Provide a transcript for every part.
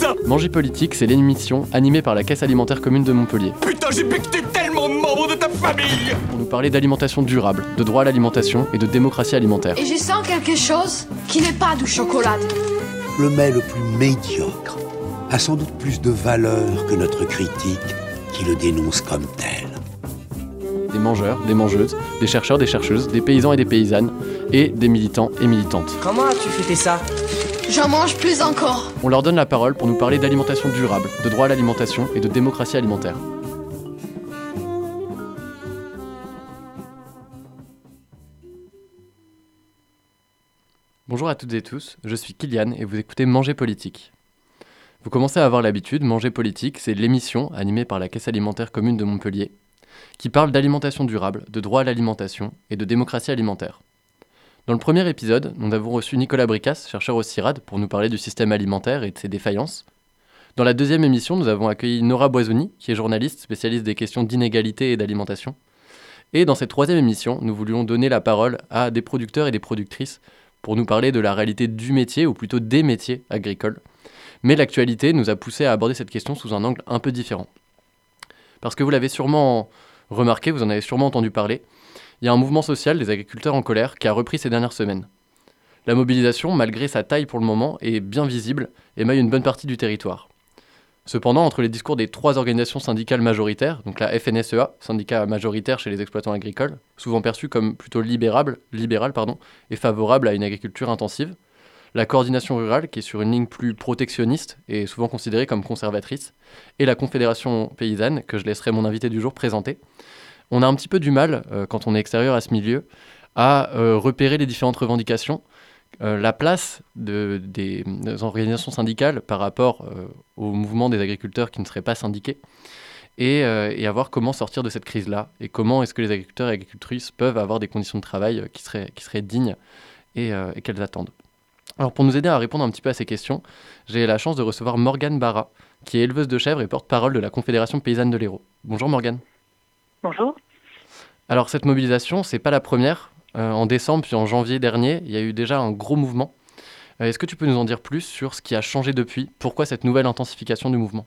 ça? Manger politique, c'est l'émission animée par la Caisse alimentaire commune de Montpellier. Putain, j'ai becqueté tellement de membres de ta famille! Pour nous parler d'alimentation durable, de droit à l'alimentation et de démocratie alimentaire. Et je sens quelque chose qui n'est pas du chocolat. Le mets le plus médiocre a sans doute plus de valeur que notre critique qui le dénonce comme tel. Des mangeurs, des mangeuses, des chercheurs, des chercheuses, des paysans et des paysannes, et des militants et militantes. Comment as-tu fêté ça? J'en mange plus encore. On leur donne la parole pour nous parler d'alimentation durable, de droit à l'alimentation et de démocratie alimentaire. Bonjour à toutes et tous, je suis Kylian et vous écoutez Manger Politique. Vous commencez à avoir l'habitude, Manger Politique, c'est l'émission animée par la Caisse alimentaire commune de Montpellier, qui parle d'alimentation durable, de droit à l'alimentation et de démocratie alimentaire. Dans le premier épisode, nous avons reçu Nicolas Bricas, chercheur au CIRAD, pour nous parler du système alimentaire et de ses défaillances. Dans la deuxième émission, nous avons accueilli Nora Boisoni, qui est journaliste spécialiste des questions d'inégalité et d'alimentation. Et dans cette troisième émission, nous voulions donner la parole à des producteurs et des productrices pour nous parler de la réalité du métier, ou plutôt des métiers agricoles. Mais l'actualité nous a poussé à aborder cette question sous un angle un peu différent. Parce que vous l'avez sûrement remarqué, vous en avez sûrement entendu parler, il y a un mouvement social des agriculteurs en colère qui a repris ces dernières semaines. La mobilisation, malgré sa taille pour le moment, est bien visible et maille une bonne partie du territoire. Cependant, entre les discours des trois organisations syndicales majoritaires, donc la FNSEA, syndicat majoritaire chez les exploitants agricoles, souvent perçu comme plutôt libéral, et favorable à une agriculture intensive, la coordination rurale, qui est sur une ligne plus protectionniste et souvent considérée comme conservatrice, et la Confédération paysanne, que je laisserai mon invité du jour présenter, on a un petit peu du mal, quand on est extérieur à ce milieu, à repérer les différentes revendications, la place des organisations syndicales par rapport au mouvement des agriculteurs qui ne seraient pas syndiqués, et à voir comment sortir de cette crise-là, et comment est-ce que les agriculteurs et agricultrices peuvent avoir des conditions de travail qui seraient dignes et qu'elles attendent. Alors pour nous aider à répondre un petit peu à ces questions, j'ai la chance de recevoir Morgane Barra, qui est éleveuse de chèvres et porte-parole de la Confédération paysanne de l'Hérault. Bonjour Morgane. Bonjour. Alors cette mobilisation, c'est pas la première. En décembre puis en janvier dernier, il y a eu déjà un gros mouvement. Est-ce que tu peux nous en dire plus sur ce qui a changé depuis? Pourquoi cette nouvelle intensification du mouvement?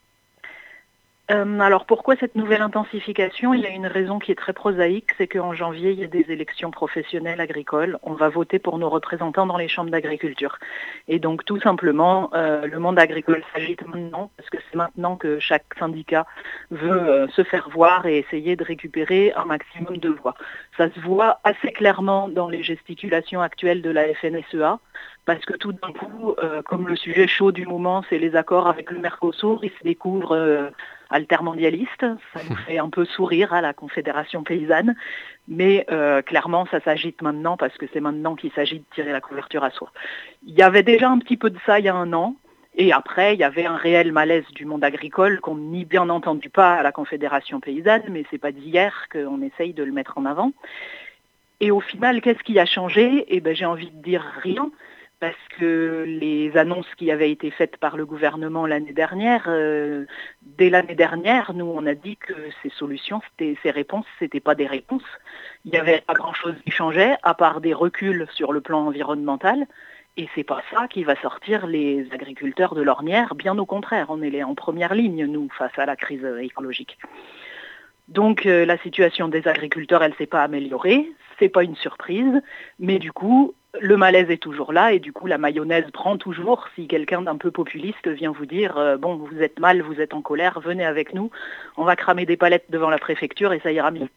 Alors pourquoi cette nouvelle intensification? Il y a une raison qui est très prosaïque, c'est qu'en janvier, il y a des élections professionnelles agricoles. On va voter pour nos représentants dans les chambres d'agriculture. Et donc tout simplement, le monde agricole s'agite maintenant, parce que c'est maintenant que chaque syndicat veut se faire voir et essayer de récupérer un maximum de voix. Ça se voit assez clairement dans les gesticulations actuelles de la FNSEA, parce que tout d'un coup, comme le sujet chaud du moment, c'est les accords avec le Mercosur, ils se découvrent altermondialistes. Ça nous fait un peu sourire à la Confédération paysanne, mais clairement, ça s'agite maintenant, parce que c'est maintenant qu'il s'agit de tirer la couverture à soi. Il y avait déjà un petit peu de ça il y a un an, et après, il y avait un réel malaise du monde agricole qu'on n'y bien entendu pas à la Confédération paysanne, mais c'est pas d'hier qu'on essaye de le mettre en avant. Et au final, qu'est-ce qui a changé? Eh ben, j'ai envie de dire rien, parce que les annonces qui avaient été faites par le gouvernement l'année dernière, dès l'année dernière, nous on a dit que ces solutions, ces réponses, c'était pas des réponses. Il n'y avait pas grand-chose qui changeait, à part des reculs sur le plan environnemental. Et c'est pas ça qui va sortir les agriculteurs de l'ornière, bien au contraire, on est en première ligne, nous, face à la crise écologique. Donc la situation des agriculteurs, elle s'est pas améliorée, c'est pas une surprise, mais du coup, le malaise est toujours là, et du coup, la mayonnaise prend toujours si quelqu'un d'un peu populiste vient vous dire bon, vous êtes mal, vous êtes en colère, venez avec nous, on va cramer des palettes devant la préfecture et ça ira mieux.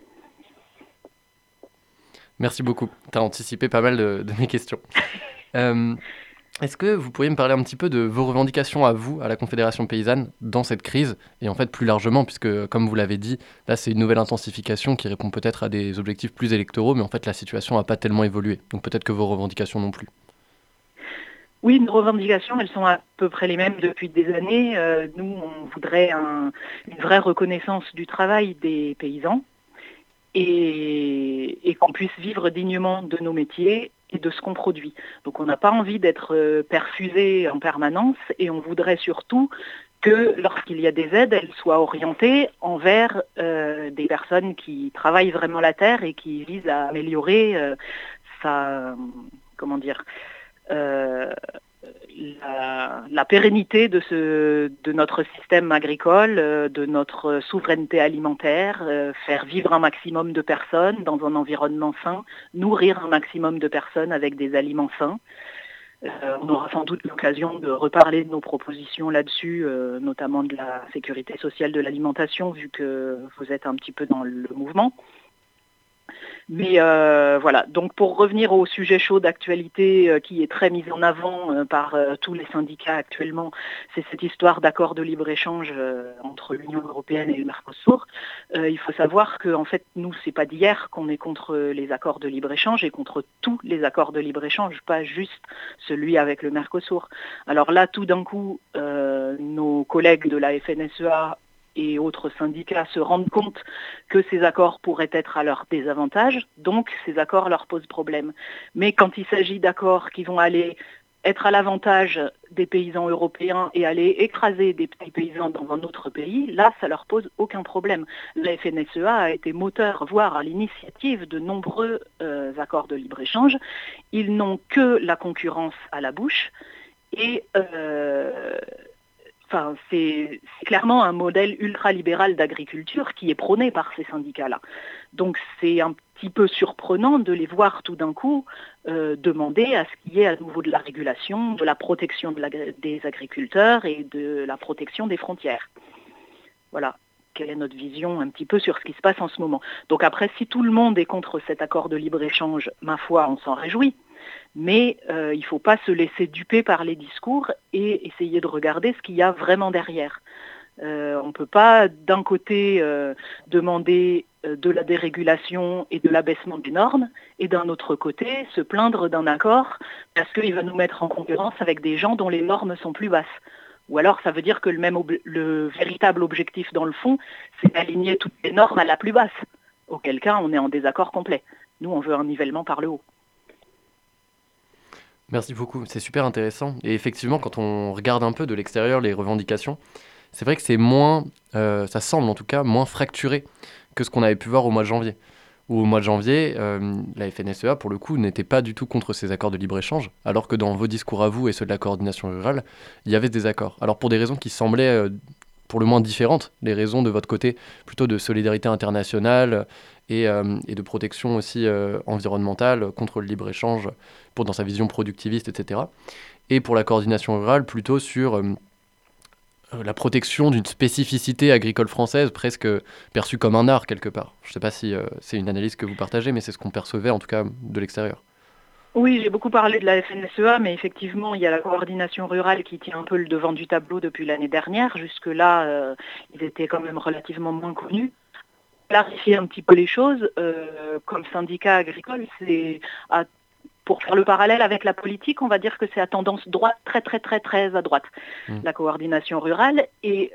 Merci beaucoup, tu as anticipé pas mal de mes questions. Est-ce que vous pourriez me parler un petit peu de vos revendications à vous, à la Confédération paysanne, dans cette crise, et en fait plus largement, puisque comme vous l'avez dit, là c'est une nouvelle intensification qui répond peut-être à des objectifs plus électoraux, mais en fait la situation n'a pas tellement évolué, donc peut-être que vos revendications non plus. Oui, nos revendications, elles sont à peu près les mêmes depuis des années. Nous, on voudrait une vraie reconnaissance du travail des paysans, et qu'on puisse vivre dignement de nos métiers et de ce qu'on produit. Donc on n'a pas envie d'être perfusé en permanence, et on voudrait surtout que lorsqu'il y a des aides, elles soient orientées envers des personnes qui travaillent vraiment la terre et qui visent à améliorer la la pérennité de notre système agricole, de notre souveraineté alimentaire, faire vivre un maximum de personnes dans un environnement sain, nourrir un maximum de personnes avec des aliments sains. On aura sans doute l'occasion de reparler de nos propositions là-dessus, notamment de la sécurité sociale de l'alimentation, vu que vous êtes un petit peu dans le mouvement. Mais voilà, donc pour revenir au sujet chaud d'actualité qui est très mis en avant par tous les syndicats actuellement, c'est cette histoire d'accord de libre-échange entre l'Union européenne et le Mercosur. Il faut savoir que en fait, nous, c'est pas d'hier qu'on est contre les accords de libre-échange et contre tous les accords de libre-échange, pas juste celui avec le Mercosur. Alors là, tout d'un coup, nos collègues de la FNSEA et autres syndicats se rendent compte que ces accords pourraient être à leur désavantage, donc ces accords leur posent problème. Mais quand il s'agit d'accords qui vont aller être à l'avantage des paysans européens et aller écraser des petits paysans dans un autre pays, là, ça leur pose aucun problème. La FNSEA a été moteur, voire à l'initiative de nombreux accords de libre-échange. Ils n'ont que la concurrence à la bouche et c'est clairement un modèle ultralibéral d'agriculture qui est prôné par ces syndicats-là. Donc c'est un petit peu surprenant de les voir tout d'un coup demander à ce qu'il y ait à nouveau de la régulation, de la protection des agriculteurs et de la protection des frontières. Voilà. Quelle est notre vision un petit peu sur ce qui se passe en ce moment. Donc après, si tout le monde est contre cet accord de libre-échange, ma foi, on s'en réjouit. Mais il ne faut pas se laisser duper par les discours et essayer de regarder ce qu'il y a vraiment derrière. On ne peut pas d'un côté demander de la dérégulation et de l'abaissement des normes et d'un autre côté se plaindre d'un accord parce qu'il va nous mettre en concurrence avec des gens dont les normes sont plus basses. Ou alors ça veut dire que le véritable objectif dans le fond, c'est d'aligner toutes les normes à la plus basse. Auquel cas, on est en désaccord complet. Nous, on veut un nivellement par le haut. Merci beaucoup, c'est super intéressant. Et effectivement, quand on regarde un peu de l'extérieur les revendications, c'est vrai que c'est moins, ça semble en tout cas, moins fracturé que ce qu'on avait pu voir au mois de janvier. Où au mois de janvier, la FNSEA, pour le coup, n'était pas du tout contre ces accords de libre-échange, alors que dans vos discours à vous et ceux de la coordination rurale, il y avait des accords. Alors pour des raisons qui semblaient pour le moins différentes, les raisons de votre côté plutôt de solidarité internationale et de protection aussi environnementale contre le libre-échange dans sa vision productiviste, etc. Et pour la coordination rurale, plutôt sur la protection d'une spécificité agricole française, presque perçue comme un art quelque part. Je ne sais pas si c'est une analyse que vous partagez, mais c'est ce qu'on percevait en tout cas de l'extérieur. Oui, j'ai beaucoup parlé de la FNSEA, mais effectivement, il y a la coordination rurale qui tient un peu le devant du tableau depuis l'année dernière. Jusque-là, ils étaient quand même relativement moins connus. Clarifier un petit peu les choses, comme syndicat agricole, pour faire le parallèle avec la politique, on va dire que c'est à tendance droite, très très très très à droite, la coordination rurale. Et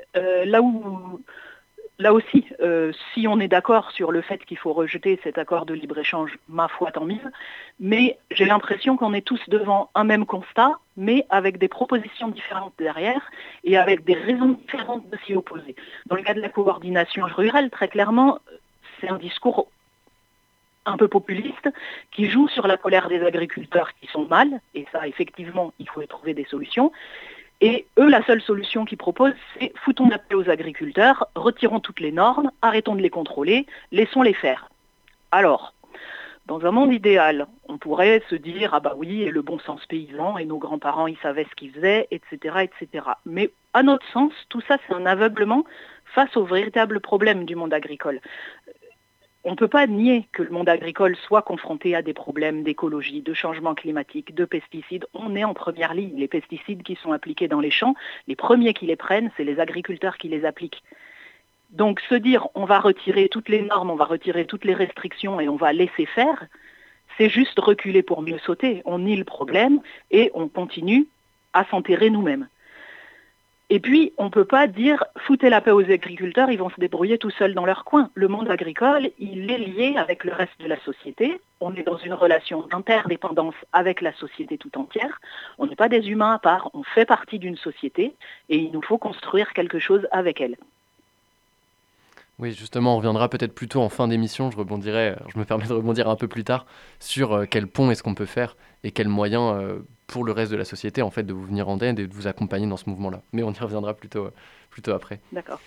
là aussi, si on est d'accord sur le fait qu'il faut rejeter cet accord de libre-échange, ma foi, tant mieux. Mais j'ai l'impression qu'on est tous devant un même constat, mais avec des propositions différentes derrière et avec des raisons différentes de s'y opposer. Dans le cas de la coordination rurale, très clairement, c'est un discours un peu populiste qui joue sur la colère des agriculteurs qui sont mal, et ça, effectivement, il faut y trouver des solutions. Et eux, la seule solution qu'ils proposent, c'est foutons la paix aux agriculteurs, retirons toutes les normes, arrêtons de les contrôler, laissons-les faire. Alors, dans un monde idéal, on pourrait se dire, ah bah oui, et le bon sens paysan, et nos grands-parents, ils savaient ce qu'ils faisaient, etc., etc. Mais à notre sens, tout ça, c'est un aveuglement face aux véritables problèmes du monde agricole. On ne peut pas nier que le monde agricole soit confronté à des problèmes d'écologie, de changement climatique, de pesticides. On est en première ligne. Les pesticides qui sont appliqués dans les champs, les premiers qui les prennent, c'est les agriculteurs qui les appliquent. Donc se dire on va retirer toutes les normes, on va retirer toutes les restrictions et on va laisser faire, c'est juste reculer pour mieux sauter. On nie le problème et on continue à s'enterrer nous-mêmes. Et puis, on ne peut pas dire « foutez la paix aux agriculteurs, ils vont se débrouiller tout seuls dans leur coin ». Le monde agricole, il est lié avec le reste de la société. On est dans une relation d'interdépendance avec la société tout entière. On n'est pas des humains à part, on fait partie d'une société et il nous faut construire quelque chose avec elle. Oui, justement, on reviendra peut-être plutôt en fin d'émission, je me permets de rebondir un peu plus tard, sur quel pont est-ce qu'on peut faire et quels moyens pour le reste de la société, en fait, de vous venir en aide et de vous accompagner dans ce mouvement-là. Mais on y reviendra plutôt après. D'accord.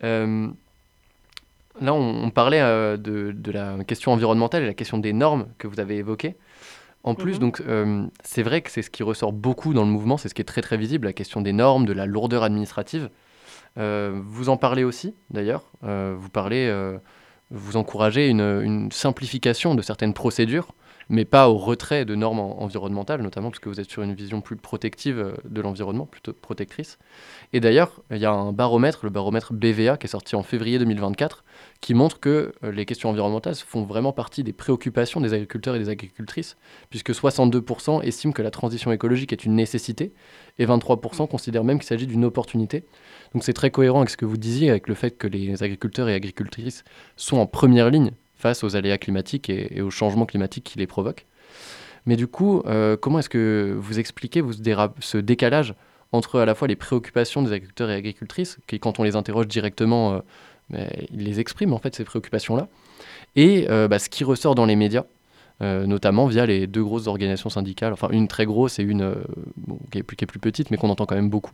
Là, on parlait de la question environnementale et la question des normes que vous avez évoquées. En plus, donc, c'est vrai que c'est ce qui ressort beaucoup dans le mouvement, c'est ce qui est très très visible, la question des normes, de la lourdeur administrative. Vous en parlez aussi, d'ailleurs. Vous encouragez une simplification de certaines procédures, mais pas au retrait de normes environnementales, notamment parce que vous êtes sur une vision plus protective de l'environnement, plutôt protectrice. Et d'ailleurs, il y a un baromètre, le baromètre BVA, qui est sorti en février 2024, qui montre que les questions environnementales font vraiment partie des préoccupations des agriculteurs et des agricultrices, puisque 62% estiment que la transition écologique est une nécessité, et 23% considèrent même qu'il s'agit d'une opportunité. Donc c'est très cohérent avec ce que vous disiez, avec le fait que les agriculteurs et agricultrices sont en première ligne face aux aléas climatiques et aux changements climatiques qui les provoquent. Mais du coup, comment est-ce que vous expliquez ce décalage entre à la fois les préoccupations des agriculteurs et agricultrices, qui quand on les interroge directement, ils les expriment en fait ces préoccupations-là, et ce qui ressort dans les médias, notamment via les deux grosses organisations syndicales, enfin une très grosse et une qui est plus petite, mais qu'on entend quand même beaucoup.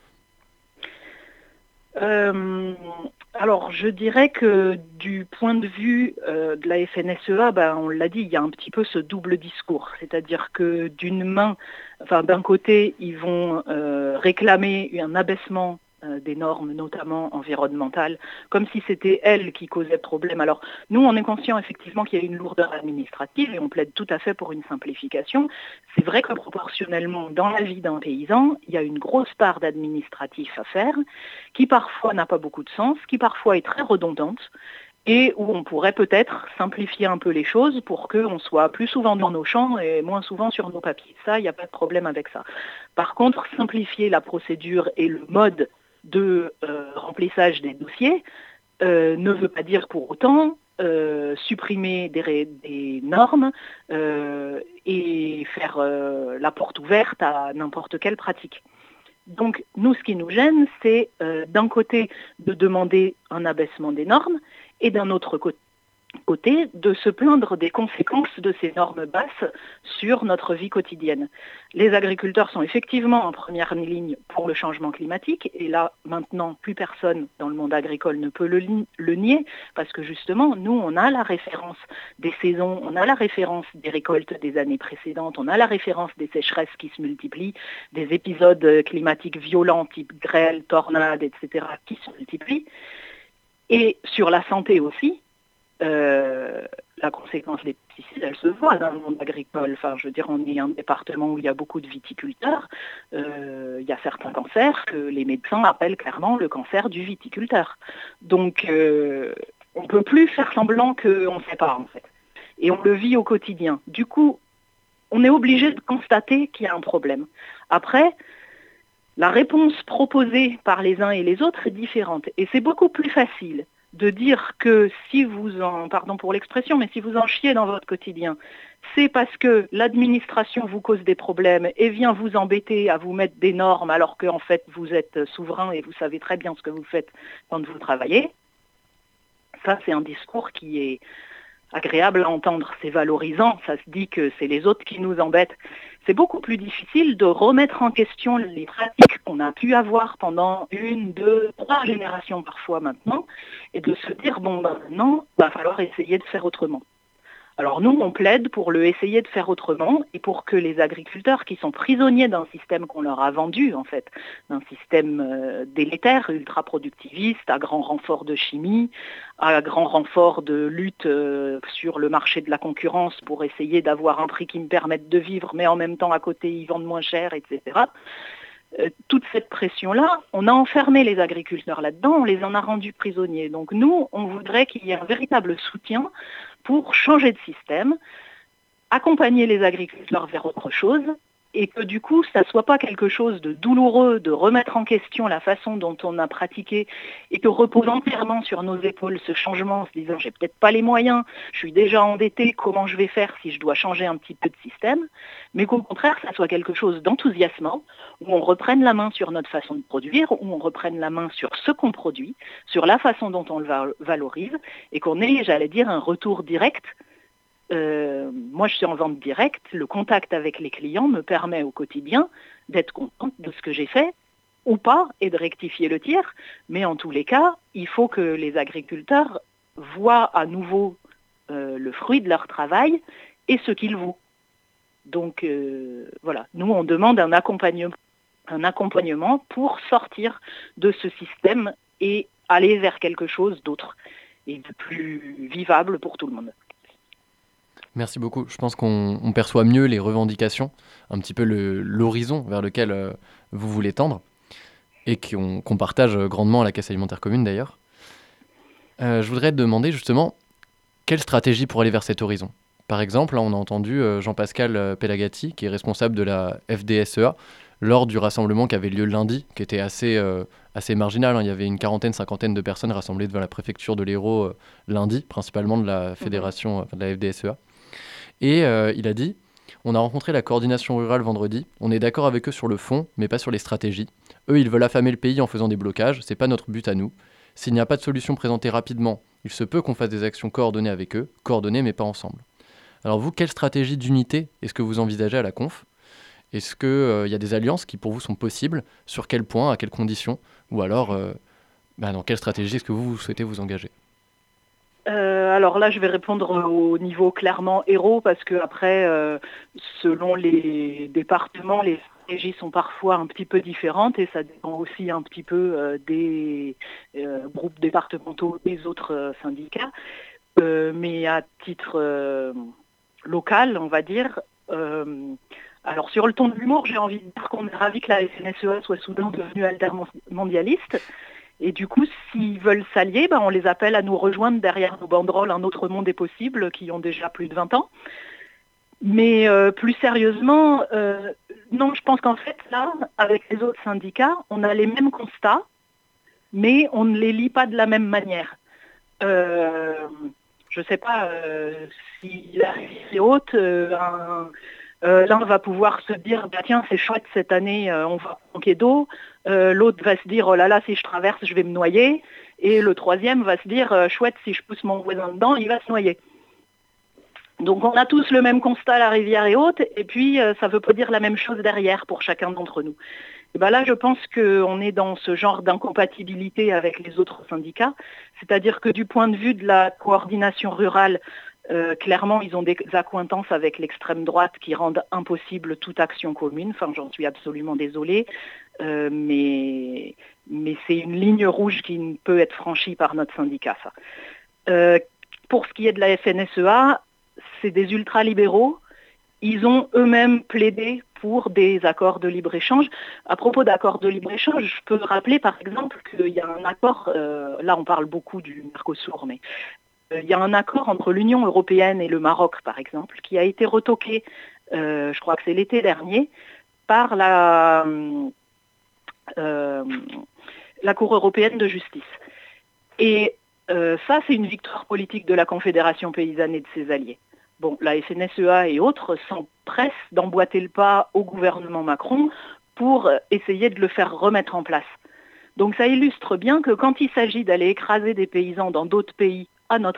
Alors, je dirais que du point de vue de la FNSEA, on l'a dit, il y a un petit peu ce double discours. C'est-à-dire que d'un côté, ils vont réclamer un abaissement des normes, notamment environnementales, comme si c'était elles qui causaient problème. Alors, nous, on est conscient effectivement qu'il y a une lourdeur administrative et on plaide tout à fait pour une simplification. C'est vrai que proportionnellement, dans la vie d'un paysan, il y a une grosse part d'administratif à faire, qui parfois n'a pas beaucoup de sens, qui parfois est très redondante, et où on pourrait peut-être simplifier un peu les choses pour qu'on soit plus souvent dans nos champs et moins souvent sur nos papiers. Ça, il n'y a pas de problème avec ça. Par contre, simplifier la procédure et le mode de remplissage des dossiers ne veut pas dire pour autant supprimer des normes et faire la porte ouverte à n'importe quelle pratique. Donc nous, ce qui nous gêne, c'est d'un côté de demander un abaissement des normes et d'un autre côté de se plaindre des conséquences de ces normes basses sur notre vie quotidienne. Les agriculteurs sont effectivement en première ligne pour le changement climatique, et là, maintenant, plus personne dans le monde agricole ne peut le nier, parce que justement, nous, on a la référence des saisons, on a la référence des récoltes des années précédentes, on a la référence des sécheresses qui se multiplient, des épisodes climatiques violents, type grêle, tornades, etc., qui se multiplient. Et sur la santé aussi, la conséquence des pesticides, elle se voit dans le monde agricole. Enfin, je veux dire, on est un département où il y a beaucoup de viticulteurs. Il y a certains cancers que les médecins appellent clairement le cancer du viticulteur. Donc, on ne peut plus faire semblant qu'on ne sait pas, en fait. Et on le vit au quotidien. Du coup, on est obligé de constater qu'il y a un problème. Après, la réponse proposée par les uns et les autres est différente. Et c'est beaucoup plus facile de dire que si vous pardon pour l'expression, mais si vous en chiez dans votre quotidien, c'est parce que l'administration vous cause des problèmes et vient vous embêter à vous mettre des normes alors qu'en fait vous êtes souverain et vous savez très bien ce que vous faites quand vous travaillez. Ça, c'est un discours qui est agréable à entendre, c'est valorisant, ça se dit que c'est les autres qui nous embêtent. C'est beaucoup plus difficile de remettre en question les pratiques qu'on a pu avoir pendant 1, 2, 3 générations parfois maintenant, et de se dire, maintenant, il va falloir essayer de faire autrement. Alors nous, on plaide pour essayer de faire autrement et pour que les agriculteurs qui sont prisonniers d'un système qu'on leur a vendu, en fait, d'un système délétère, ultra-productiviste, à grand renfort de chimie, à grand renfort de lutte sur le marché de la concurrence pour essayer d'avoir un prix qui me permette de vivre, mais en même temps, à côté, ils vendent moins cher, etc. Toute cette pression-là, on a enfermé les agriculteurs là-dedans, on les en a rendus prisonniers. Donc nous, on voudrait qu'il y ait un véritable soutien pour changer de système, accompagner les agriculteurs vers autre chose, et que du coup, ça ne soit pas quelque chose de douloureux de remettre en question la façon dont on a pratiqué et que repose entièrement sur nos épaules ce changement en se disant j'ai peut-être pas les moyens, je suis déjà endetté, comment je vais faire si je dois changer un petit peu de système, mais qu'au contraire, ça soit quelque chose d'enthousiasmant, où on reprenne la main sur notre façon de produire, où on reprenne la main sur ce qu'on produit, sur la façon dont on le valorise, et qu'on ait, j'allais dire, un retour direct moi je suis en vente directe, le contact avec les clients me permet au quotidien d'être contente de ce que j'ai fait ou pas et de rectifier le tir, mais en tous les cas, il faut que les agriculteurs voient à nouveau le fruit de leur travail et ce qu'il vaut. Donc voilà, nous on demande un accompagnement pour sortir de ce système et aller vers quelque chose d'autre et de plus vivable pour tout le monde. Merci beaucoup. Je pense qu'on perçoit mieux les revendications, un petit peu l'horizon vers lequel vous voulez tendre, et qu'on partage grandement à la Caisse alimentaire commune d'ailleurs. Je voudrais te demander justement, quelle stratégie pour aller vers cet horizon ? Par exemple, là, on a entendu Jean-Pascal Pelagatti, qui est responsable de la FDSEA, lors du rassemblement qui avait lieu lundi, qui était assez marginal. Il y avait une cinquantaine de personnes rassemblées devant la préfecture de l'Hérault lundi, principalement de la fédération, de la FDSEA. Et il a dit, on a rencontré la coordination rurale vendredi, on est d'accord avec eux sur le fond, mais pas sur les stratégies. Eux, ils veulent affamer le pays en faisant des blocages, c'est pas notre but à nous. S'il n'y a pas de solution présentée rapidement, il se peut qu'on fasse des actions coordonnées avec eux, coordonnées mais pas ensemble. Alors vous, quelle stratégie d'unité est-ce que vous envisagez à la conf ? Est-ce qu'il y a des alliances qui pour vous sont possibles ? Sur quel point ? À quelles conditions ? Ou alors, dans quelle stratégie est-ce que vous souhaitez vous engager ? Alors là, je vais répondre au niveau clairement héros, parce que après, selon les départements, les stratégies sont parfois un petit peu différentes et ça dépend aussi un petit peu des groupes départementaux des autres syndicats. Mais à titre local, on va dire, alors sur le ton de l'humour, j'ai envie de dire qu'on est ravis que la FNSEA soit soudain devenue altermondialiste. Et du coup, s'ils veulent s'allier, on les appelle à nous rejoindre derrière nos banderoles Un autre monde est possible, qui ont déjà plus de 20 ans. Mais plus sérieusement, non, je pense qu'en fait, là, avec les autres syndicats, on a les mêmes constats, mais on ne les lit pas de la même manière. Je ne sais pas si la rivière est haute, l'un va pouvoir se dire tiens, c'est chouette cette année, on va manquer d'eau. L'autre va se dire oh là là, si je traverse, je vais me noyer. Et le troisième va se dire chouette, si je pousse mon voisin dedans, il va se noyer. Donc on a tous le même constat, la rivière est haute, et puis ça ne veut pas dire la même chose derrière pour chacun d'entre nous. Et là, je pense qu'on est dans ce genre d'incompatibilité avec les autres syndicats, c'est-à-dire que du point de vue de la coordination rurale, clairement, ils ont des accointances avec l'extrême droite qui rendent impossible toute action commune. Enfin, j'en suis absolument désolée, mais c'est une ligne rouge qui ne peut être franchie par notre syndicat, ça. Pour ce qui est de la FNSEA, c'est des ultralibéraux. Ils ont eux-mêmes plaidé pour des accords de libre-échange. À propos d'accords de libre-échange, je peux rappeler par exemple qu'il y a un accord, là on parle beaucoup du Mercosur, mais il y a un accord entre l'Union européenne et le Maroc, par exemple, qui a été retoqué, je crois que c'est l'été dernier, par la Cour européenne de justice. Et ça, c'est une victoire politique de la Confédération paysanne et de ses alliés. Bon, la FNSEA et autres s'empressent d'emboîter le pas au gouvernement Macron pour essayer de le faire remettre en place. Donc ça illustre bien que quand il s'agit d'aller écraser des paysans dans d'autres pays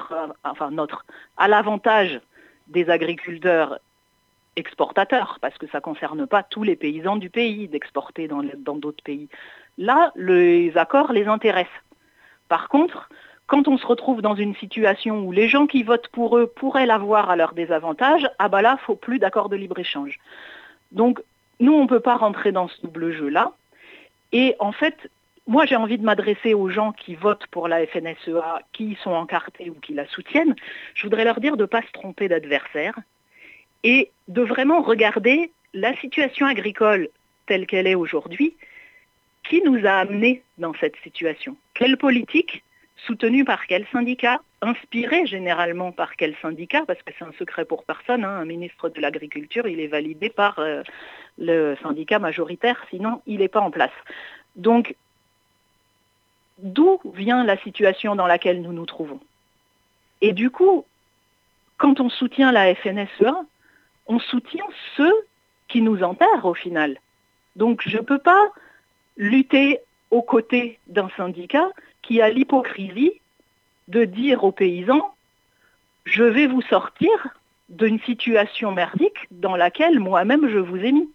à l'avantage des agriculteurs exportateurs, parce que ça ne concerne pas tous les paysans du pays d'exporter dans d'autres pays. Là, les accords les intéressent. Par contre, quand on se retrouve dans une situation où les gens qui votent pour eux pourraient l'avoir à leur désavantage, là, il ne faut plus d'accord de libre-échange. Donc, nous, on ne peut pas rentrer dans ce double jeu-là. Et en fait, moi, j'ai envie de m'adresser aux gens qui votent pour la FNSEA, qui y sont encartés ou qui la soutiennent. Je voudrais leur dire de ne pas se tromper d'adversaire et de vraiment regarder la situation agricole telle qu'elle est aujourd'hui, qui nous a amenés dans cette situation. Quelle politique soutenu par quel syndicat, inspiré généralement par quel syndicat, parce que c'est un secret pour personne, un ministre de l'Agriculture, il est validé par le syndicat majoritaire, sinon il n'est pas en place. Donc, d'où vient la situation dans laquelle nous nous trouvons ? Et du coup, quand on soutient la FNSEA, on soutient ceux qui nous enterrent au final. Donc, je ne peux pas lutter aux côtés d'un syndicat qui a l'hypocrisie de dire aux paysans « je vais vous sortir d'une situation merdique dans laquelle moi-même je vous ai mis.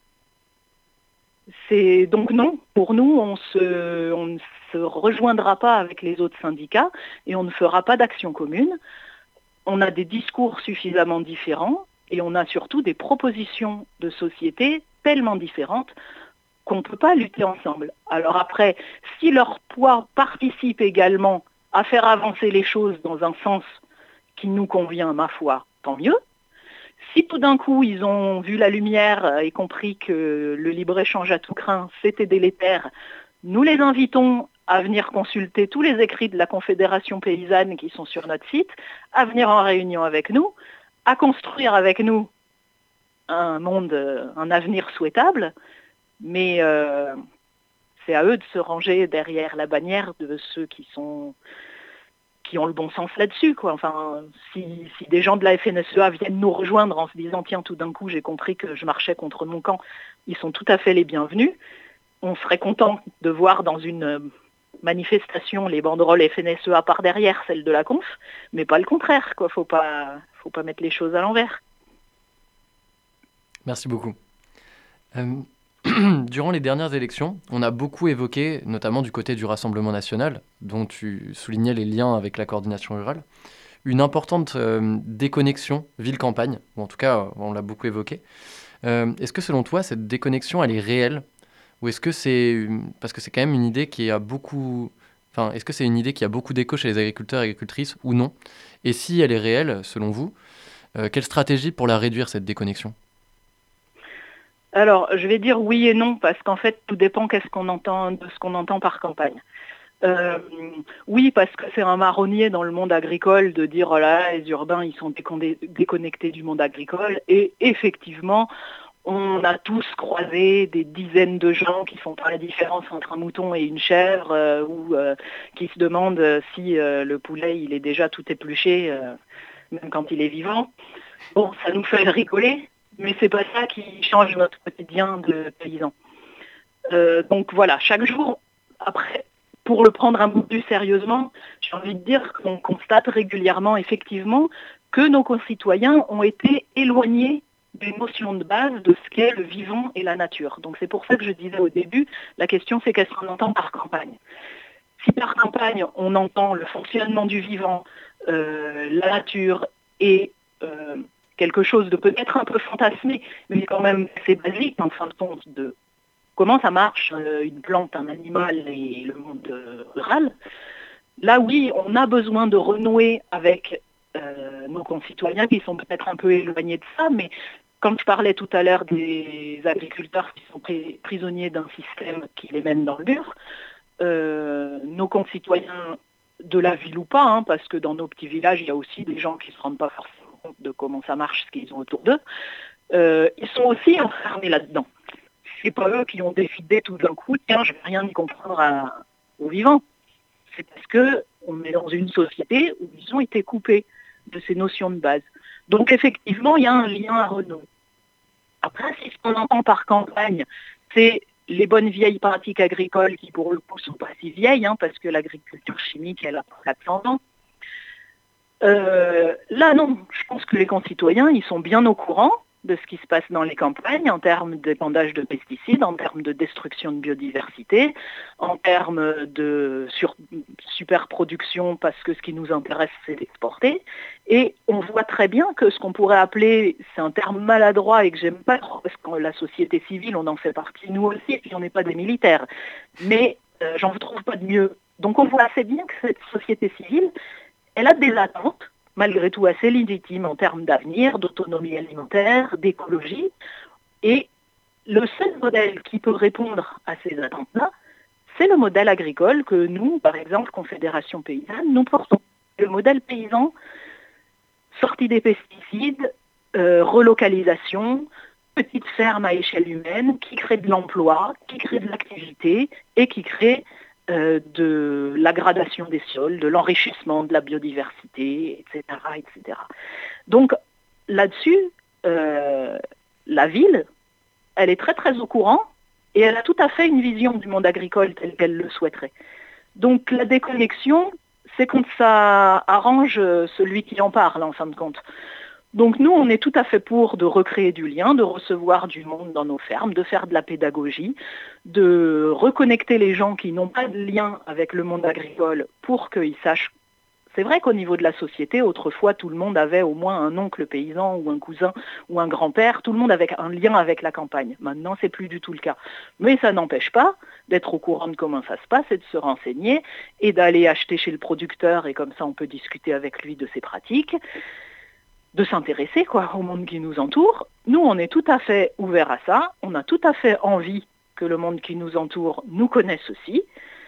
C'est donc non, pour nous, on ne se rejoindra pas avec les autres syndicats et on ne fera pas d'action commune. On a des discours suffisamment différents et on a surtout des propositions de société tellement différentes qu'on ne peut pas lutter ensemble. Alors après, si leur poids participe également à faire avancer les choses dans un sens qui nous convient, ma foi, tant mieux. Si tout d'un coup ils ont vu la lumière et compris que le libre-échange à tout crin, c'était délétère, nous les invitons à venir consulter tous les écrits de la Confédération paysanne qui sont sur notre site, à venir en réunion avec nous, à construire avec nous un monde, un avenir souhaitable, mais c'est à eux de se ranger derrière la bannière de ceux qui ont le bon sens là-dessus, quoi. Enfin, si des gens de la FNSEA viennent nous rejoindre en se disant tiens, tout d'un coup j'ai compris que je marchais contre mon camp, ils sont tout à fait les bienvenus. On serait content de voir dans une manifestation les banderoles FNSEA par derrière celles de la conf, mais pas le contraire, quoi. Faut pas mettre les choses à l'envers. Merci beaucoup. Durant les dernières élections, on a beaucoup évoqué, notamment du côté du Rassemblement national, dont tu soulignais les liens avec la coordination rurale, une importante déconnexion ville-campagne, ou en tout cas, on l'a beaucoup évoqué. Est-ce que selon toi, cette déconnexion, elle est réelle ? Ou est-ce que parce que c'est quand même une idée qui a beaucoup... Enfin, est-ce que c'est une idée qui a beaucoup d'écho chez les agriculteurs et agricultrices ou non ? Et si elle est réelle, selon vous, quelle stratégie pour la réduire, cette déconnexion ? Alors, je vais dire oui et non, parce qu'en fait, tout dépend de ce qu'on entend par campagne. Oui, parce que c'est un marronnier dans le monde agricole de dire oh là, les urbains, ils sont déconnectés du monde agricole. Et effectivement, on a tous croisé des dizaines de gens qui font pas la différence entre un mouton et une chèvre, ou qui se demandent si le poulet, il est déjà tout épluché, même quand il est vivant. Bon, ça nous fait rigoler. Mais c'est pas ça qui change notre quotidien de paysan. Donc voilà, chaque jour, après, pour le prendre un peu plus sérieusement, j'ai envie de dire qu'on constate régulièrement, effectivement, que nos concitoyens ont été éloignés des notions de base de ce qu'est le vivant et la nature. Donc c'est pour ça que je disais au début, la question c'est qu'est-ce qu'on entend par campagne. Si par campagne, on entend le fonctionnement du vivant, la nature et... quelque chose de peut-être un peu fantasmé, mais quand même assez basique en fin de compte de comment ça marche une plante, un animal et le monde rural. Là oui, on a besoin de renouer avec nos concitoyens qui sont peut-être un peu éloignés de ça, mais quand je parlais tout à l'heure des agriculteurs qui sont prisonniers d'un système qui les mène dans le mur, nos concitoyens de la ville ou pas, hein, parce que dans nos petits villages, il y a aussi des gens qui ne se rendent pas forcément compte de comment ça marche, ce qu'ils ont autour d'eux, ils sont aussi enfermés là-dedans. C'est pas eux qui ont décidé tout d'un coup, tiens, je vais rien y comprendre aux vivants. C'est parce qu'on est dans une société où ils ont été coupés de ces notions de base. Donc effectivement, il y a un lien à renouer. Après, si ce qu'on entend par campagne, c'est les bonnes vieilles pratiques agricoles qui pour le coup sont pas si vieilles, hein, parce que l'agriculture chimique, elle a 400 ans. Là, non, je pense que les concitoyens, ils sont bien au courant de ce qui se passe dans les campagnes en termes d'épandage de pesticides, en termes de destruction de biodiversité, en termes de superproduction, parce que ce qui nous intéresse, c'est d'exporter. Et on voit très bien que ce qu'on pourrait appeler, c'est un terme maladroit et que j'aime pas trop, parce que la société civile, on en fait partie, nous aussi, et puis on n'est pas des militaires. Mais j'en trouve pas de mieux. Donc on voit assez bien que cette société civile, elle a des attentes, malgré tout assez légitimes en termes d'avenir, d'autonomie alimentaire, d'écologie. Et le seul modèle qui peut répondre à ces attentes-là, c'est le modèle agricole que nous, par exemple, Confédération paysanne, nous portons. Le modèle paysan, sortie des pesticides, relocalisation, petite ferme à échelle humaine, qui crée de l'emploi, qui crée de l'activité et qui crée de la gradation des sols, de l'enrichissement de la biodiversité, etc. etc. Donc là-dessus, la ville, elle est très très au courant et elle a tout à fait une vision du monde agricole telle qu'elle le souhaiterait. Donc la déconnexion, c'est quand ça arrange celui qui en parle en fin de compte. Donc nous, on est tout à fait pour de recréer du lien, de recevoir du monde dans nos fermes, de faire de la pédagogie, de reconnecter les gens qui n'ont pas de lien avec le monde agricole pour qu'ils sachent. C'est vrai qu'au niveau de la société, autrefois, tout le monde avait au moins un oncle paysan ou un cousin ou un grand-père. Tout le monde avait un lien avec la campagne. Maintenant, c'est plus du tout le cas. Mais ça n'empêche pas d'être au courant de comment ça se passe et de se renseigner et d'aller acheter chez le producteur et comme ça, on peut discuter avec lui de ses pratiques, de s'intéresser au monde qui nous entoure. Nous, on est tout à fait ouverts à ça. On a tout à fait envie que le monde qui nous entoure nous connaisse aussi.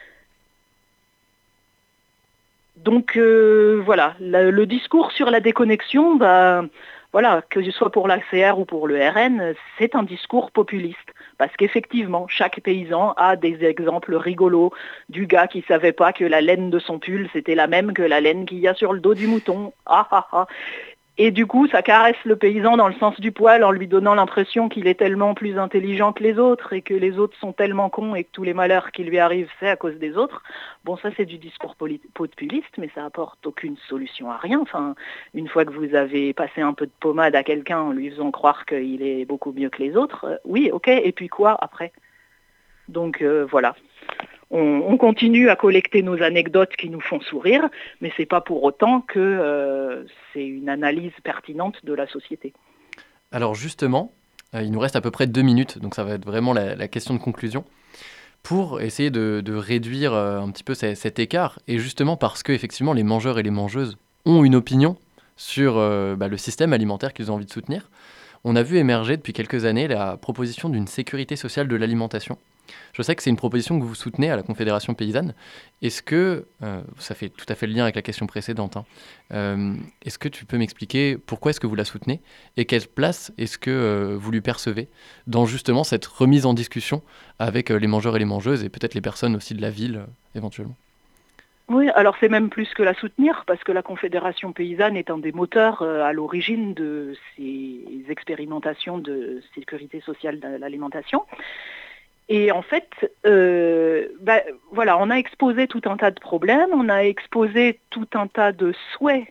Donc voilà, le discours sur la déconnexion, voilà, que ce soit pour l'ACR ou pour le RN, c'est un discours populiste. Parce qu'effectivement, chaque paysan a des exemples rigolos du gars qui ne savait pas que la laine de son pull, c'était la même que la laine qu'il y a sur le dos du mouton. Ah ah ah. Et du coup, ça caresse le paysan dans le sens du poil en lui donnant l'impression qu'il est tellement plus intelligent que les autres et que les autres sont tellement cons et que tous les malheurs qui lui arrivent, c'est à cause des autres. Bon, ça, c'est du discours populiste, mais ça apporte aucune solution à rien. Enfin, une fois que vous avez passé un peu de pommade à quelqu'un en lui faisant croire qu'il est beaucoup mieux que les autres, oui, ok, et puis quoi après ? Donc voilà. On continue à collecter nos anecdotes qui nous font sourire, mais ce n'est pas pour autant que c'est une analyse pertinente de la société. Alors justement, il nous reste à peu près 2 minutes, donc ça va être vraiment la question de conclusion, pour essayer de réduire un petit peu cet écart, et justement parce que effectivement les mangeurs et les mangeuses ont une opinion sur le système alimentaire qu'ils ont envie de soutenir. On a vu émerger depuis quelques années la proposition d'une sécurité sociale de l'alimentation. Je sais que c'est une proposition que vous soutenez à la Confédération paysanne. Est-ce que, ça fait tout à fait le lien avec la question précédente, est-ce que tu peux m'expliquer pourquoi est-ce que vous la soutenez et quelle place est-ce que vous lui percevez dans justement cette remise en discussion avec les mangeurs et les mangeuses et peut-être les personnes aussi de la ville éventuellement ? Oui, alors c'est même plus que la soutenir, parce que la Confédération paysanne est un des moteurs à l'origine de ces expérimentations de sécurité sociale de l'alimentation. Et en fait, voilà, on a exposé tout un tas de problèmes, on a exposé tout un tas de souhaits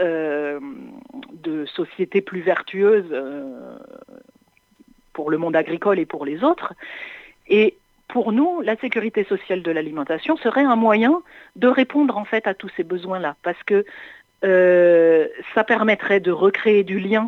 de sociétés plus vertueuses pour le monde agricole et pour les autres. Et pour nous, la sécurité sociale de l'alimentation serait un moyen de répondre en fait à tous ces besoins-là, parce que ça permettrait de recréer du lien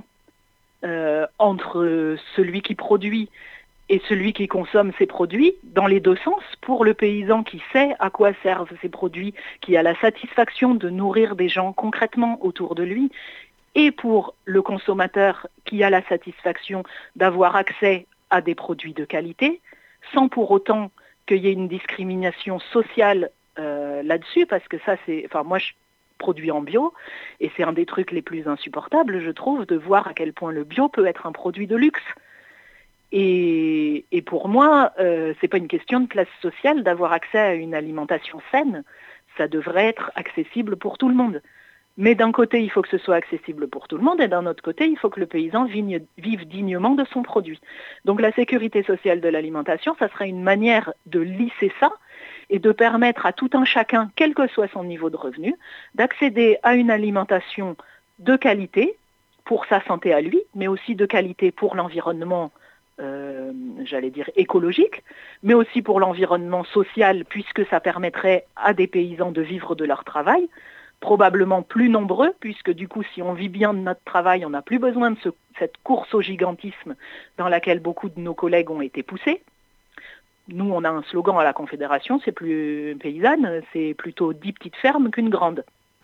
entre celui qui produit et celui qui consomme ces produits, dans les deux sens, pour le paysan qui sait à quoi servent ces produits, qui a la satisfaction de nourrir des gens concrètement autour de lui, et pour le consommateur qui a la satisfaction d'avoir accès à des produits de qualité, sans pour autant qu'il y ait une discrimination sociale là-dessus, parce que ça c'est... Enfin, moi je produis en bio, et c'est un des trucs les plus insupportables, je trouve, de voir à quel point le bio peut être un produit de luxe. Et pour moi, c'est pas une question de classe sociale d'avoir accès à une alimentation saine. Ça devrait être accessible pour tout le monde. Mais d'un côté, il faut que ce soit accessible pour tout le monde, et d'un autre côté, il faut que le paysan vive dignement de son produit. Donc la sécurité sociale de l'alimentation, ça serait une manière de lisser ça et de permettre à tout un chacun, quel que soit son niveau de revenu, d'accéder à une alimentation de qualité pour sa santé à lui, mais aussi de qualité pour l'environnement j'allais dire écologique, mais aussi pour l'environnement social, puisque ça permettrait à des paysans de vivre de leur travail, probablement plus nombreux, puisque du coup, si on vit bien de notre travail, on n'a plus besoin de cette course au gigantisme dans laquelle beaucoup de nos collègues ont été poussés. Nous, on a un slogan à la Confédération, c'est plus paysanne, c'est plutôt 10 petites fermes qu'une grande.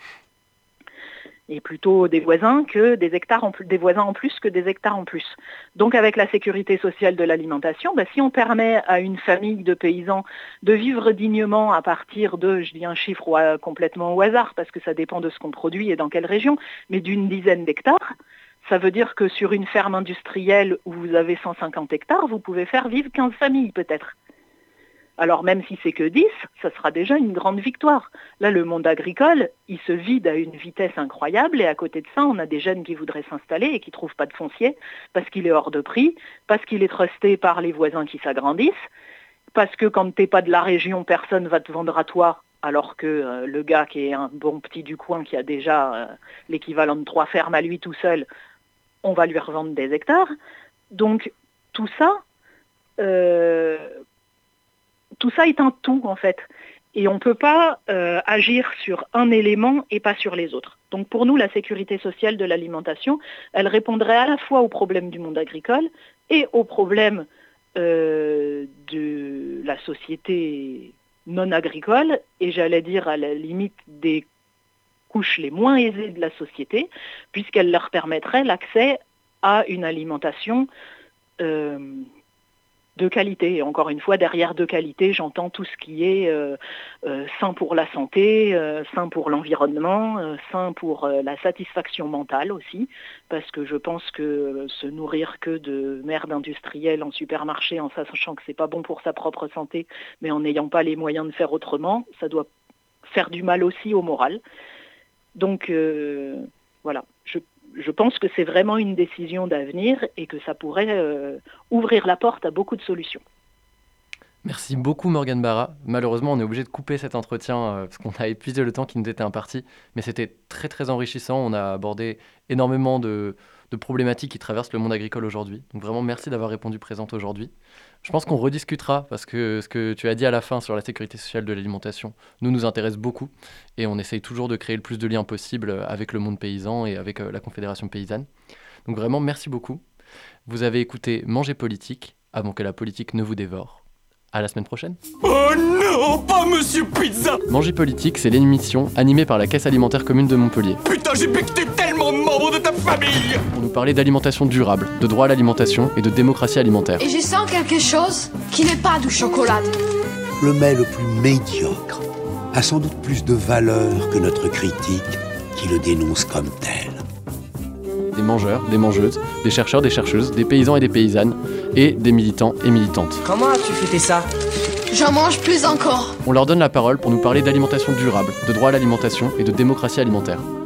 Et plutôt des voisins que des hectares des voisins en plus que des hectares en plus. Donc avec la sécurité sociale de l'alimentation, si on permet à une famille de paysans de vivre dignement à partir de, je dis un chiffre complètement au hasard parce que ça dépend de ce qu'on produit et dans quelle région, mais d'une dizaine d'hectares, ça veut dire que sur une ferme industrielle où vous avez 150 hectares, vous pouvez faire vivre 15 familles peut-être. Alors même si c'est que 10, ça sera déjà une grande victoire. Là, le monde agricole, il se vide à une vitesse incroyable et à côté de ça, on a des jeunes qui voudraient s'installer et qui ne trouvent pas de foncier parce qu'il est hors de prix, parce qu'il est trusté par les voisins qui s'agrandissent, parce que quand tu n'es pas de la région, personne ne va te vendre à toi, alors que le gars qui est un bon petit du coin, qui a déjà l'équivalent de 3 fermes à lui tout seul, on va lui revendre des hectares. Donc tout ça est un tout en fait. Et on ne peut pas agir sur un élément et pas sur les autres. Donc pour nous, la sécurité sociale de l'alimentation, elle répondrait à la fois aux problèmes du monde agricole et aux problèmes de la société non agricole, et j'allais dire à la limite des couches les moins aisées de la société, puisqu'elle leur permettrait l'accès à une alimentation de qualité. Et encore une fois, derrière de qualité, j'entends tout ce qui est sain pour la santé, sain pour l'environnement, sain pour la satisfaction mentale aussi, parce que je pense que se nourrir que de merde industrielle en supermarché, en sachant que c'est pas bon pour sa propre santé, mais en n'ayant pas les moyens de faire autrement, ça doit faire du mal aussi au moral. Donc voilà, je pense que c'est vraiment une décision d'avenir et que ça pourrait ouvrir la porte à beaucoup de solutions. Merci beaucoup Morgane Barra. Malheureusement, on est obligé de couper cet entretien parce qu'on a épuisé le temps qui nous était imparti, mais c'était très très enrichissant. On a abordé énormément de problématiques qui traversent le monde agricole aujourd'hui. Donc vraiment, merci d'avoir répondu présente aujourd'hui. Je pense qu'on rediscutera parce que ce que tu as dit à la fin sur la sécurité sociale de l'alimentation nous intéresse beaucoup et on essaye toujours de créer le plus de liens possible avec le monde paysan et avec la Confédération paysanne. Donc vraiment, merci beaucoup. Vous avez écouté Manger politique avant que la politique ne vous dévore. À la semaine prochaine. Oh non, pas Monsieur Pizza. Manger politique, c'est l'émission animée par la Caisse alimentaire commune de Montpellier. Putain, j'ai becté tellement de membres de ta famille. Pour nous parler d'alimentation durable, de droit à l'alimentation et de démocratie alimentaire. Et je sens quelque chose qui n'est pas du chocolat. Le mets le plus médiocre a sans doute plus de valeur que notre critique qui le dénonce comme tel. Des mangeurs, des mangeuses, des chercheurs, des chercheuses, des paysans et des paysannes, et des militants et militantes. Comment as-tu fêté ça? J'en mange plus encore. On leur donne la parole pour nous parler d'alimentation durable, de droit à l'alimentation et de démocratie alimentaire.